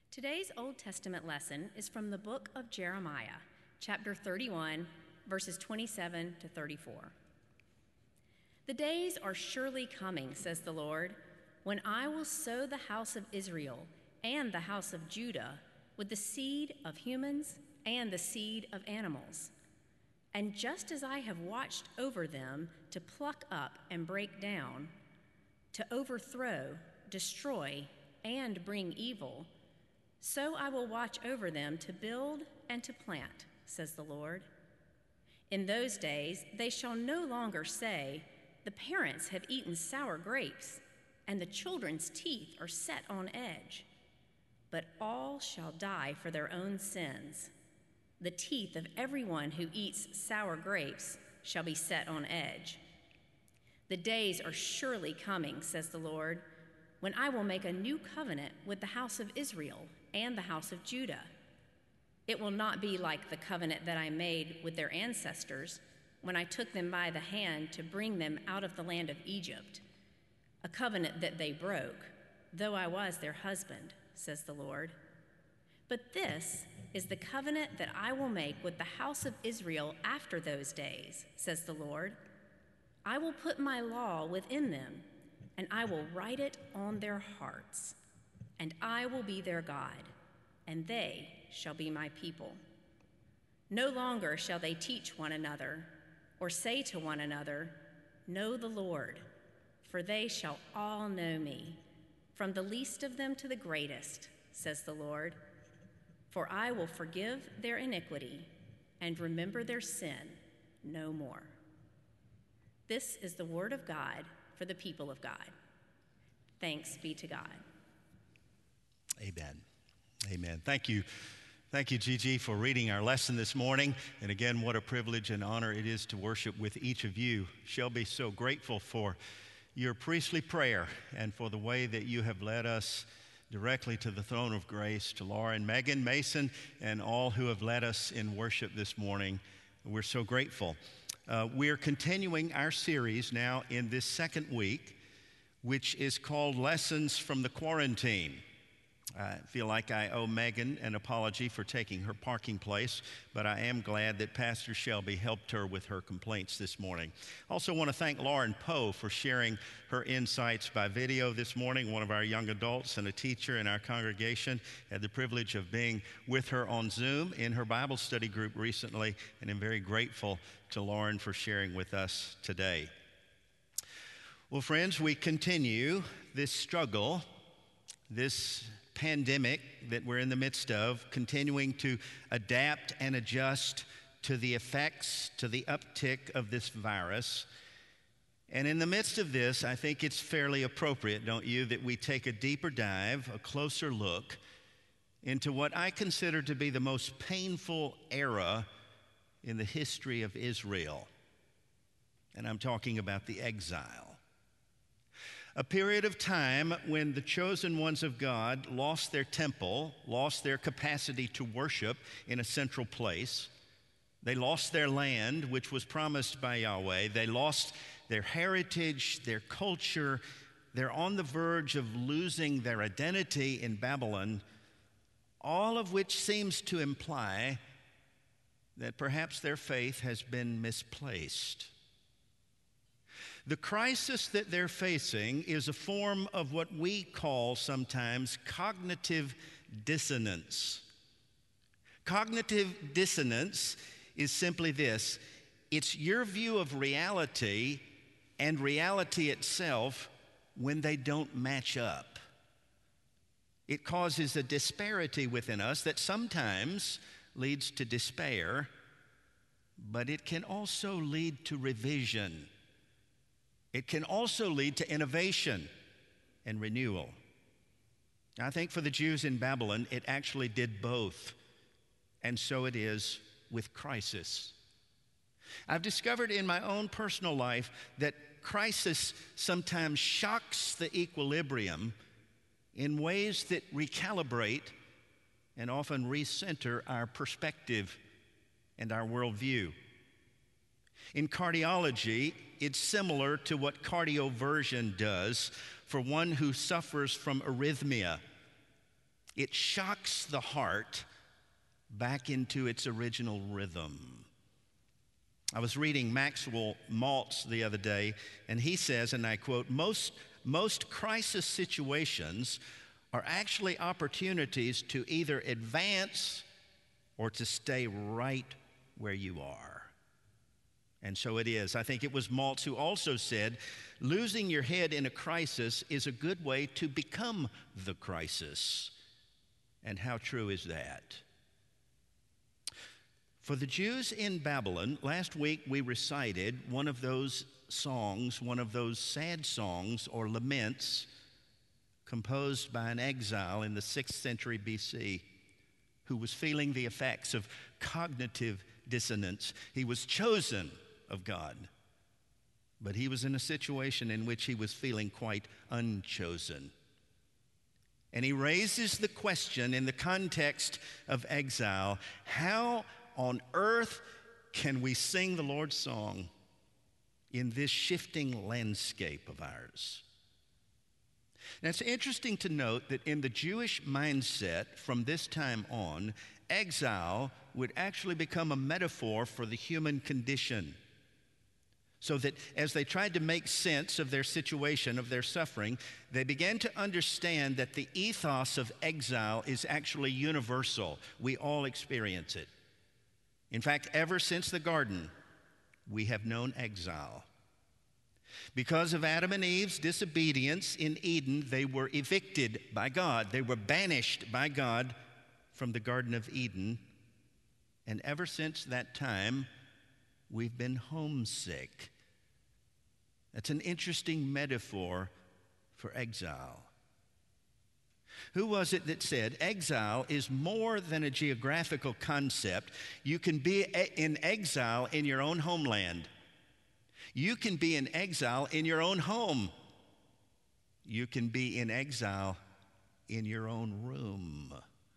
Today's Old Testament lesson is from the book of Jeremiah, chapter 31, verses 27 to 34. The days are surely coming, says the Lord, when I will sow the house of Israel and the house of Judah with the seed of humans and the seed of animals. And just as I have watched over them to pluck up and break down, to overthrow, destroy, and bring evil, so I will watch over them to build and to plant, says the Lord. In those days they shall no longer say, the parents have eaten sour grapes, and the children's teeth are set on edge. But all shall die for their own sins. The teeth of everyone who eats sour grapes shall be set on edge. The days are surely coming, says the Lord, when I will make a new covenant with the house of Israel and the house of Judah. It will not be like the covenant that I made with their ancestors when I took them by the hand to bring them out of the land of Egypt, a covenant that they broke, though I was their husband, says the Lord. But this is the covenant that I will make with the house of Israel after those days, says the Lord. I will put my law within them, and I will write it on their hearts, and I will be their God, and they shall be my people. No longer shall they teach one another, or say to one another, know the Lord, for they shall all know me, from the least of them to the greatest, says the Lord. For I will forgive their iniquity and remember their sin no more. This is the word of God for the people of God. Thanks be to God. Amen. Amen. Thank you, Gigi, for reading our lesson this morning. And again, what a privilege and honor it is to worship with each of you. Shelby, so grateful for your priestly prayer and for the way that you have led us directly to the throne of grace, to Lauren, Megan, Mason, and all who have led us in worship this morning. We're so grateful. We're continuing our series now in this second week, which is called Lessons from the Quarantine. I feel like I owe Megan an apology for taking her parking place, but I am glad that Pastor Shelby helped her with her complaints this morning. Also want to thank Lauren Poe for sharing her insights by video this morning. One of our young adults and a teacher in our congregation had the privilege of being with her on Zoom in her Bible study group recently, and I'm very grateful to Lauren for sharing with us today. Well, friends, we continue this struggle, this pandemic that we're in the midst of, continuing to adapt and adjust to the effects, to the uptick of this virus. And in the midst of this, I think it's fairly appropriate, don't you, that we take a deeper dive, a closer look into what I consider to be the most painful era in the history of Israel. And I'm talking about the exile. A period of time when the chosen ones of God lost their temple, lost their capacity to worship in a central place. They lost their land, which was promised by Yahweh. They lost their heritage, their culture. They're on the verge of losing their identity in Babylon, all of which seems to imply that perhaps their faith has been misplaced. The crisis that they're facing is a form of what we call sometimes cognitive dissonance. Cognitive dissonance is simply this: it's your view of reality and reality itself when they don't match up. It causes a disparity within us that sometimes leads to despair, but it can also lead to revision. It can also lead to innovation and renewal. I think for the Jews in Babylon, it actually did both, and so it is with crisis. I've discovered in my own personal life that crisis sometimes shocks the equilibrium in ways that recalibrate and often recenter our perspective and our worldview. In cardiology, it's similar to what cardioversion does for one who suffers from arrhythmia. It shocks the heart back into its original rhythm. I was reading Maxwell Maltz the other day, and he says, and I quote, most crisis situations are actually opportunities to either advance or to stay right where you are. And so it is. I think it was Maltz who also said, losing your head in a crisis is a good way to become the crisis. And how true is that? For the Jews in Babylon, last week we recited one of those songs, one of those sad songs or laments composed by an exile in the 6th century BC who was feeling the effects of cognitive dissonance. He was chosen of God, but he was in a situation in which he was feeling quite unchosen. And he raises the question in the context of exile, how on earth can we sing the Lord's song in this shifting landscape of ours? Now, it's interesting to note that in the Jewish mindset from this time on, exile would actually become a metaphor for the human condition. So that as they tried to make sense of their situation, of their suffering, they began to understand that the ethos of exile is actually universal. We all experience it. In fact, ever since the garden, we have known exile. Because of Adam and Eve's disobedience in Eden, they were evicted by God. They were banished by God from the Garden of Eden. And ever since that time, we've been homesick. That's an interesting metaphor for exile. Who was it that said, exile is more than a geographical concept? You can be in exile in your own homeland. You can be in exile in your own home. You can be in exile in your own room.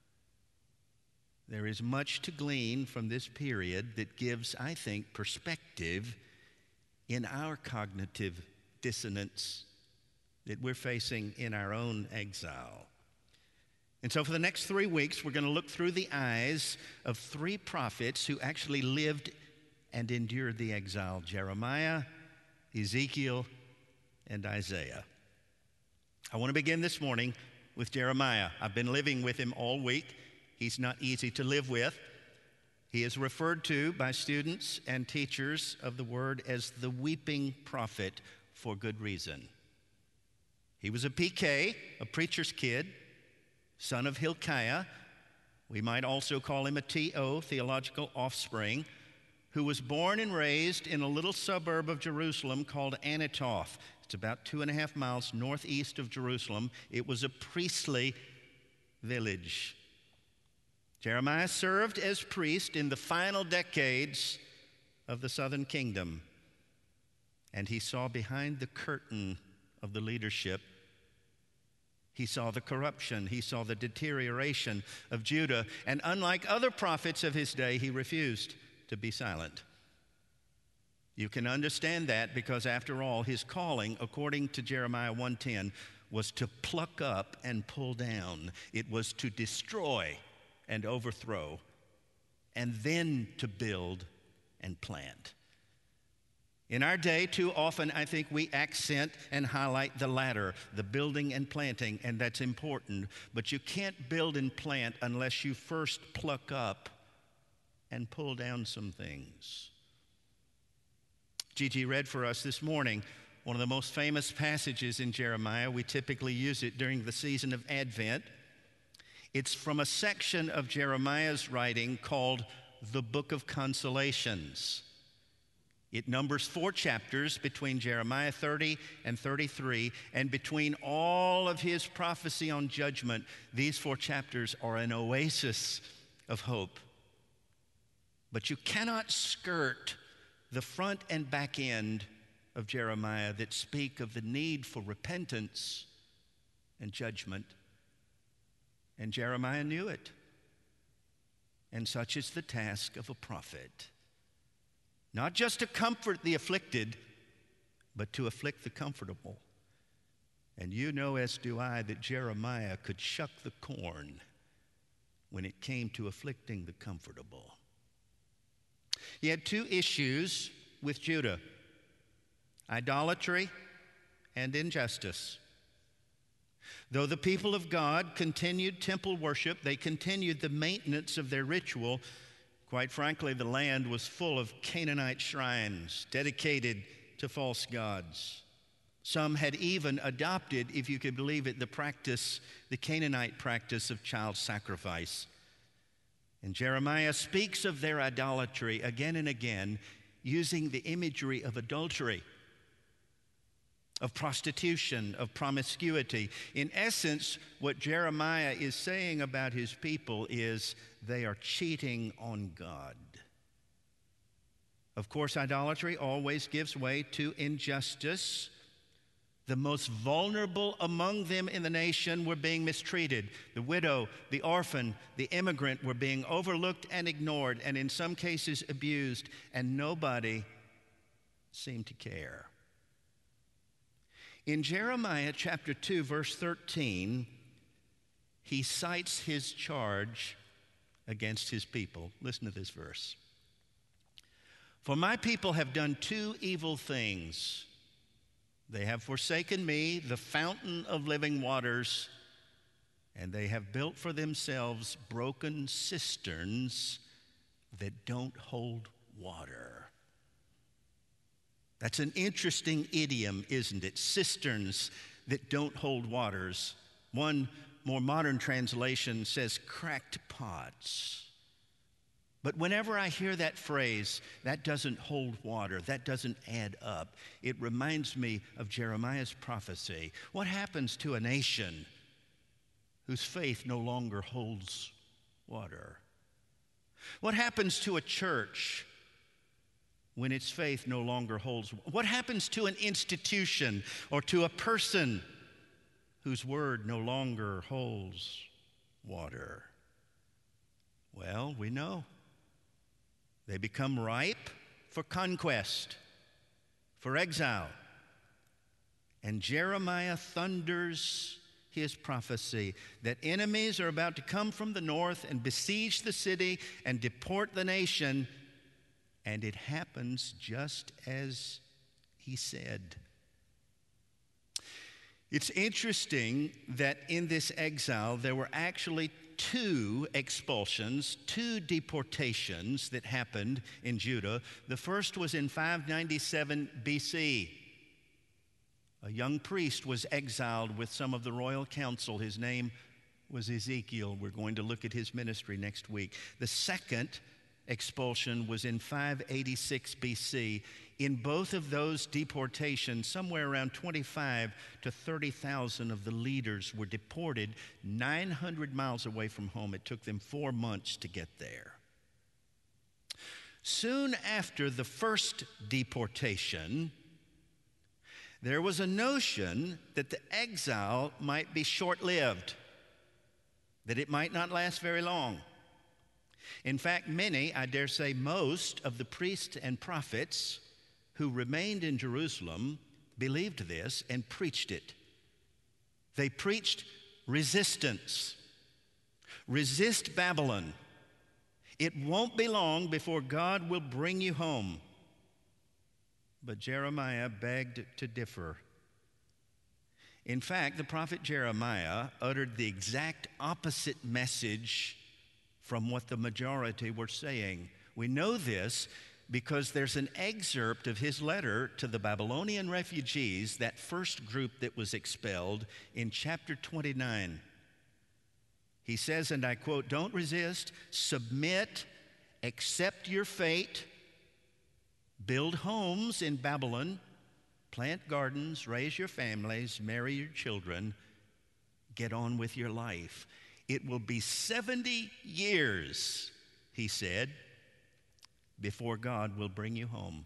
There is much to glean from this period that gives, I think, perspective in our cognitive dissonance that we're facing in our own exile. And so for the next 3 weeks, we're going to look through the eyes of 3 prophets who actually lived and endured the exile: Jeremiah, Ezekiel, and Isaiah. I want to begin this morning with Jeremiah. I've been living with him all week. He's not easy to live with. He is referred to by students and teachers of the word as the weeping prophet for good reason. He was a PK, a preacher's kid, son of Hilkiah. We might also call him a TO, theological offspring, who was born and raised in a little suburb of Jerusalem called Anathoth. It's about 2.5 miles northeast of Jerusalem. It was a priestly village. Jeremiah served as priest in the final decades of the southern kingdom, and he saw behind the curtain of the leadership. He saw the corruption, he saw the deterioration of Judah, and unlike other prophets of his day, he refused to be silent. You can understand that because, after all, his calling, according to Jeremiah 1:10, was to pluck up and pull down. It was to destroy and overthrow, and then to build and plant. In our day, too often, I think we accent and highlight the latter, the building and planting, and that's important. But you can't build and plant unless you first pluck up and pull down some things. Gigi read for us this morning one of the most famous passages in Jeremiah. We typically use it during the season of Advent. It's from a section of Jeremiah's writing called the Book of Consolations. It numbers 4 chapters between Jeremiah 30 and 33, and between all of his prophecy on judgment, these 4 chapters are an oasis of hope. But you cannot skirt the front and back end of Jeremiah that speak of the need for repentance and judgment. And Jeremiah knew it. And such is the task of a prophet. Not just to comfort the afflicted, but to afflict the comfortable. And you know, as do I, that Jeremiah could shuck the corn when it came to afflicting the comfortable. He had two issues with Judah: idolatry and injustice. Though the people of God continued temple worship, they continued the maintenance of their ritual. Quite frankly, the land was full of Canaanite shrines dedicated to false gods. Some had even adopted, if you could believe it, the Canaanite practice of child sacrifice. And Jeremiah speaks of their idolatry again and again, using the imagery of adultery, of prostitution, of promiscuity. In essence, what Jeremiah is saying about his people is they are cheating on God. Of course, idolatry always gives way to injustice. The most vulnerable among them in the nation were being mistreated. The widow, the orphan, the immigrant were being overlooked and ignored, and in some cases abused, and nobody seemed to care. In Jeremiah chapter 2, verse 13, he cites his charge against his people. Listen to this verse. For my people have done two evil things. They have forsaken me, the fountain of living waters, and they have built for themselves broken cisterns that don't hold water. That's an interesting idiom, isn't it? Cisterns that don't hold waters. One more modern translation says cracked pots. But whenever I hear that phrase, that doesn't hold water, that doesn't add up, it reminds me of Jeremiah's prophecy. What happens to a nation whose faith no longer holds water? What happens to a church when its faith no longer holds? What happens to an institution or to a person whose word no longer holds water? Well, we know. They become ripe for conquest, for exile. And Jeremiah thunders his prophecy that enemies are about to come from the north and besiege the city and deport the nation. And it happens just as he said. It's interesting that in this exile, there were actually two expulsions, two deportations that happened in Judah. The first was in 597 BC. A young priest was exiled with some of the royal council. His name was Ezekiel. We're going to look at his ministry next week. The second expulsion was in 586 BC. In both of those deportations, somewhere around 25 to 30,000 of the leaders were deported 900 miles away from home. It took them 4 months to get there. Soon after the first deportation, there was a notion that the exile might be short-lived, that it might not last very long. In fact, many, I dare say most, of the priests and prophets who remained in Jerusalem believed this and preached it. They preached resistance. Resist Babylon. It won't be long before God will bring you home. But Jeremiah begged to differ. In fact, the prophet Jeremiah uttered the exact opposite message from what the majority were saying. We know this because there's an excerpt of his letter to the Babylonian refugees, that first group that was expelled, in chapter 29. He says, and I quote, "Don't resist, submit, accept your fate, build homes in Babylon, plant gardens, raise your families, marry your children, get on with your life. It will be 70 years, he said, before God will bring you home."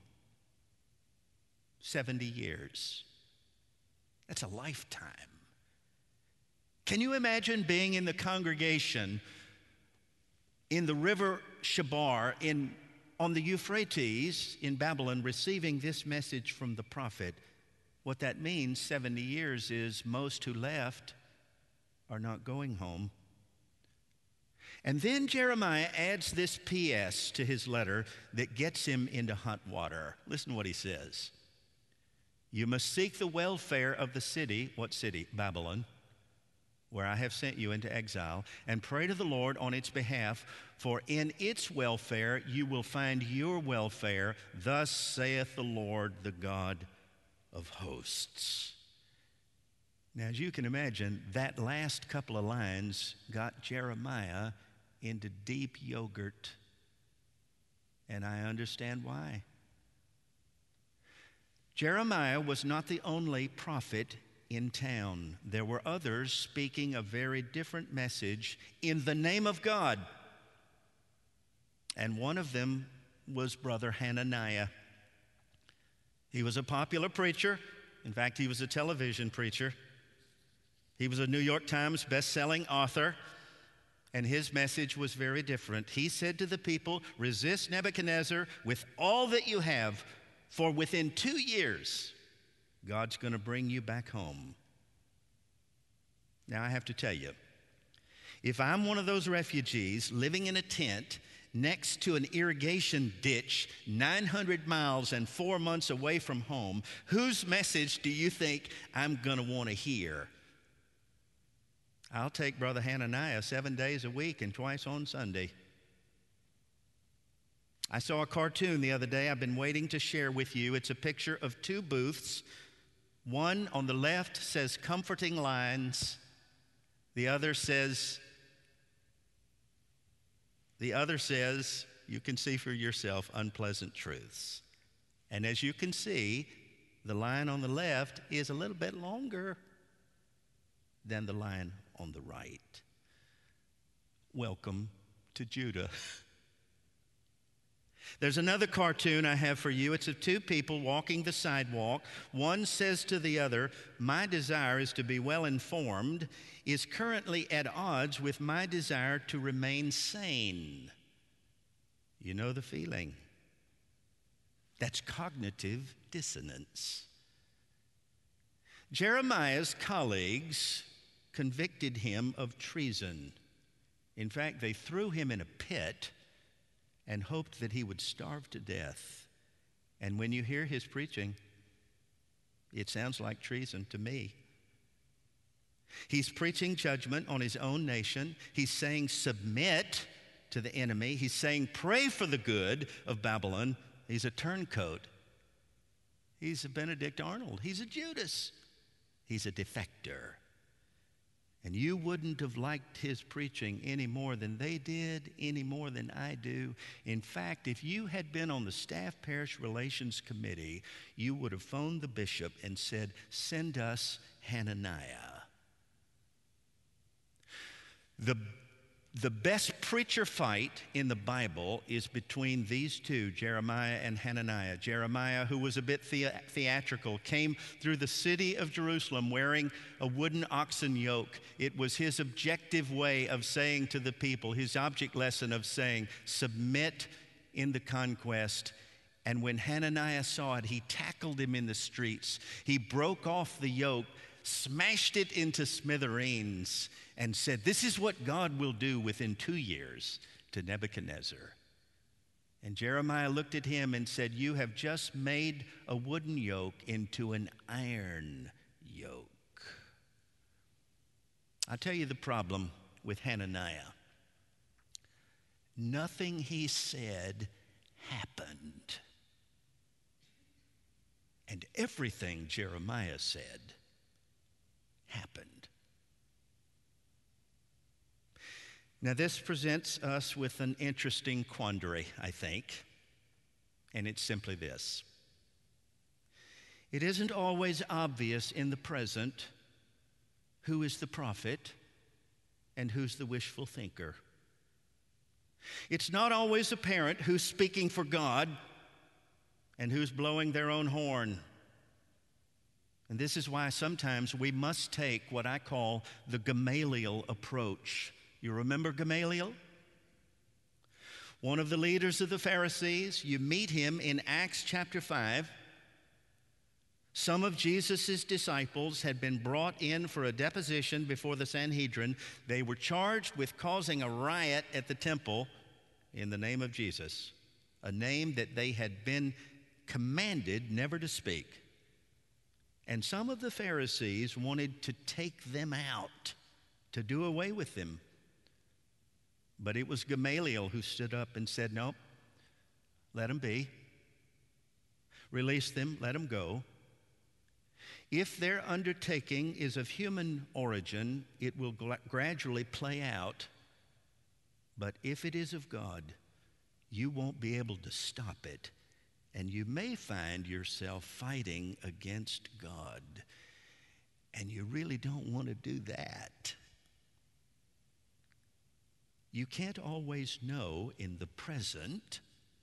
70 years. That's a lifetime. Can you imagine being in the congregation in the river Chebar on the Euphrates in Babylon, receiving this message from the prophet? What that means, 70 years, is most who left are not going home. And then Jeremiah adds this P.S. to his letter that gets him into hot water. Listen to what he says. You must seek the welfare of the city. What city? Babylon, where I have sent you into exile, and pray to the Lord on its behalf, for in its welfare you will find your welfare. Thus saith the Lord, the God of hosts. Now, as you can imagine, that last couple of lines got Jeremiah into deep yogurt, and I understand why. Jeremiah was not the only prophet in town. There were others speaking a very different message in the name of God. And one of them was Brother Hananiah. He was a popular preacher. In fact, he was a television preacher. He was a New York Times best-selling author, and his message was very different. He said to the people, resist Nebuchadnezzar with all that you have, for within 2 years, God's going to bring you back home. Now, I have to tell you, if I'm one of those refugees living in a tent next to an irrigation ditch 900 miles and 4 months away from home, whose message do you think I'm going to want to hear? I'll take Brother Hananiah 7 days a week and twice on Sunday. I saw a cartoon the other day I've been waiting to share with you. It's a picture of two booths. One on the left says comforting lines. The other says, you can see for yourself, unpleasant truths. And as you can see, the line on the left is a little bit longer than the line on the right. Welcome to Judah. There's another cartoon I have for you. It's of two people walking the sidewalk. One says to the other, my desire is to be well informed is currently at odds with my desire to remain sane. You know the feeling. That's cognitive dissonance. Jeremiah's colleagues convicted him of treason. In fact, they threw him in a pit and hoped that he would starve to death. And when you hear his preaching, it sounds like treason to me. He's preaching judgment on his own nation. He's saying submit to the enemy. He's saying pray for the good of Babylon. He's a turncoat. He's a Benedict Arnold. He's a Judas. He's a defector. And you wouldn't have liked his preaching any more than they did, any more than I do. In fact, if you had been on the staff parish relations committee, you would have phoned the bishop and said, send us Hananiah. The best preacher fight in the Bible is between these two, Jeremiah and Hananiah. Jeremiah, who was a bit theatrical, came through the city of Jerusalem wearing a wooden oxen yoke. It was his objective way of saying to the people, his object lesson of saying, submit in the conquest. And when Hananiah saw it, he tackled him in the streets. He broke off the yoke, smashed it into smithereens, and said, this is what God will do within 2 years to Nebuchadnezzar. And Jeremiah looked at him and said, you have just made a wooden yoke into an iron yoke. I'll tell you the problem with Hananiah. Nothing he said happened. And everything Jeremiah said happened. Now, this presents us with an interesting quandary, I think, and it's simply this. It isn't always obvious in the present who is the prophet and who's the wishful thinker. It's not always apparent who's speaking for God and who's blowing their own horn. And this is why sometimes we must take what I call the Gamaliel approach. You remember Gamaliel? One of the leaders of the Pharisees. You meet him in Acts chapter 5. Some of Jesus' disciples had been brought in for a deposition before the Sanhedrin. They were charged with causing a riot at the temple in the name of Jesus, a name that they had been commanded never to speak. And some of the Pharisees wanted to take them out, to do away with them. But it was Gamaliel who stood up and said, "No, let them be. Release them, let them go. If their undertaking is of human origin, it will gradually play out. But if it is of God, you won't be able to stop it. And you may find yourself fighting against God. And you really don't want to do that." You can't always know in the present,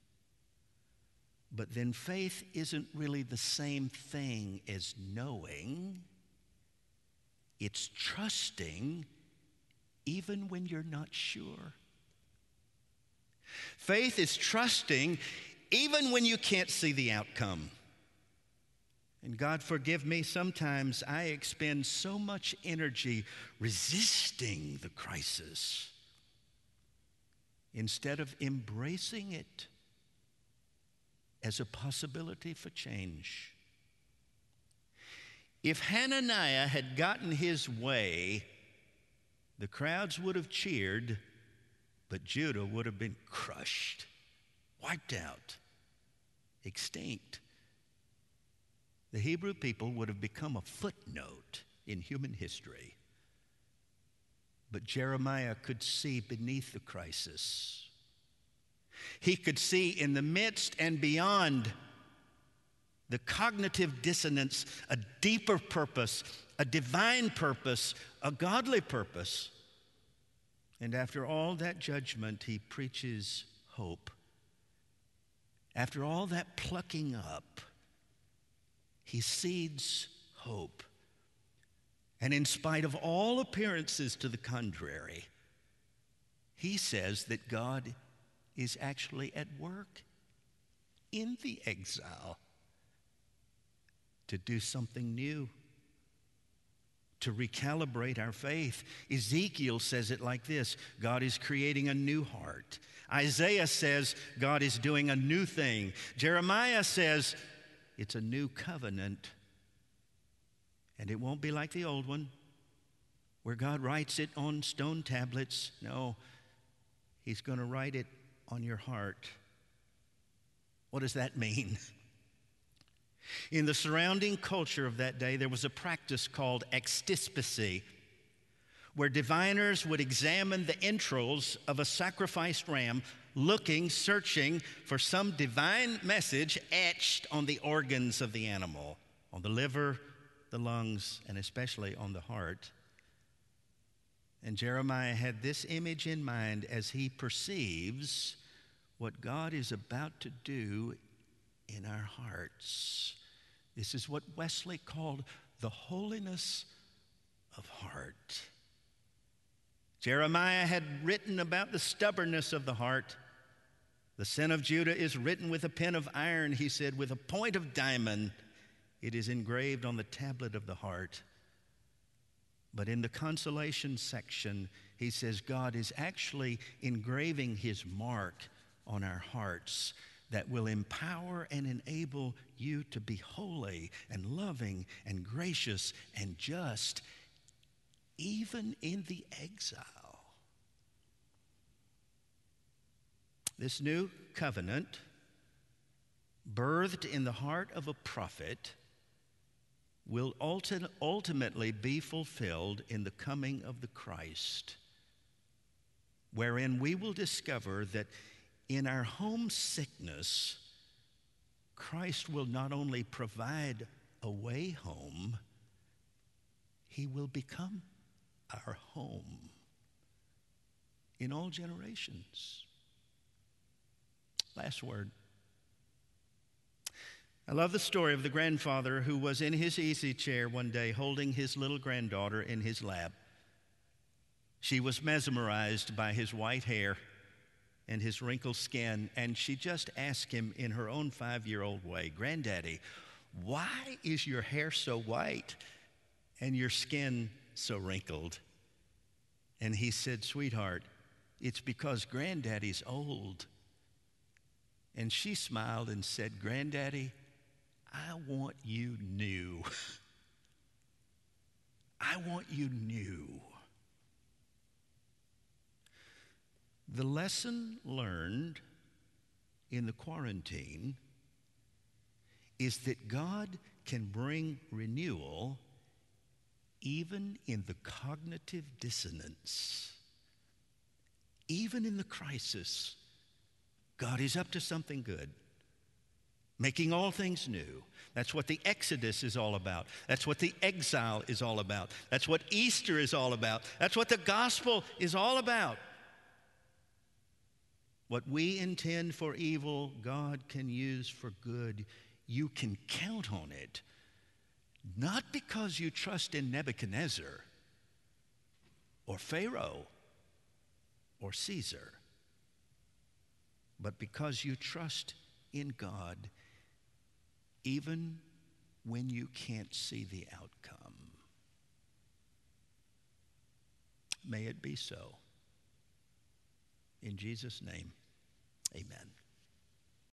but then faith isn't really the same thing as knowing. It's trusting even when you're not sure. Faith is trusting even when you can't see the outcome. And God forgive me, sometimes I expend so much energy resisting the crisis instead of embracing it as a possibility for change. If Hananiah had gotten his way, the crowds would have cheered, but Judah would have been crushed, wiped out, extinct. The Hebrew people would have become a footnote in human history. But Jeremiah could see beneath the crisis. He could see in the midst and beyond the cognitive dissonance a deeper purpose, a divine purpose, a godly purpose. And after all that judgment, he preaches hope. After all that plucking up, he seeds hope. And in spite of all appearances to the contrary, he says that God is actually at work in the exile to do something new, to recalibrate our faith. Ezekiel says it like this: God is creating a new heart. Isaiah says God is doing a new thing. Jeremiah says it's a new covenant. And it won't be like the old one, where God writes it on stone tablets. No, he's going to write it on your heart. What does that mean? In the surrounding culture of that day, there was a practice called extispicy, where diviners would examine the entrails of a sacrificed ram, searching for some divine message etched on the organs of the animal, on the liver, the lungs, and especially on the heart. And Jeremiah had this image in mind as he perceives what God is about to do in our hearts. This is what Wesley called the holiness of heart. Jeremiah had written about the stubbornness of the heart. The sin of Judah is written with a pen of iron, he said, with a point of diamond. It is engraved on the tablet of the heart. But in the consolation section, he says God is actually engraving his mark on our hearts that will empower and enable you to be holy and loving and gracious and just, even in the exile. This new covenant, birthed in the heart of a prophet, will ultimately be fulfilled in the coming of the Christ, wherein we will discover that in our homesickness, Christ will not only provide a way home, he will become our home in all generations. Last word. I love the story of the grandfather who was in his easy chair one day holding his little granddaughter in his lap. She was mesmerized by his white hair and his wrinkled skin, and she just asked him in her own 5-year-old way, "Granddaddy, why is your hair so white and your skin so wrinkled? And he said, sweetheart, it's because Granddaddy's old. And she smiled and said, Granddaddy, I want you new. I want you new. The lesson learned in the quarantine is that God can bring renewal even in the cognitive dissonance. Even in the crisis, God is up to something good, making all things new. That's what the Exodus is all about. That's what the exile is all about. That's what Easter is all about. That's what the gospel is all about. What we intend for evil, God can use for good. You can count on it, not because you trust in Nebuchadnezzar or Pharaoh or Caesar, but because you trust in God even when you can't see the outcome. May it be so. In Jesus' name, amen.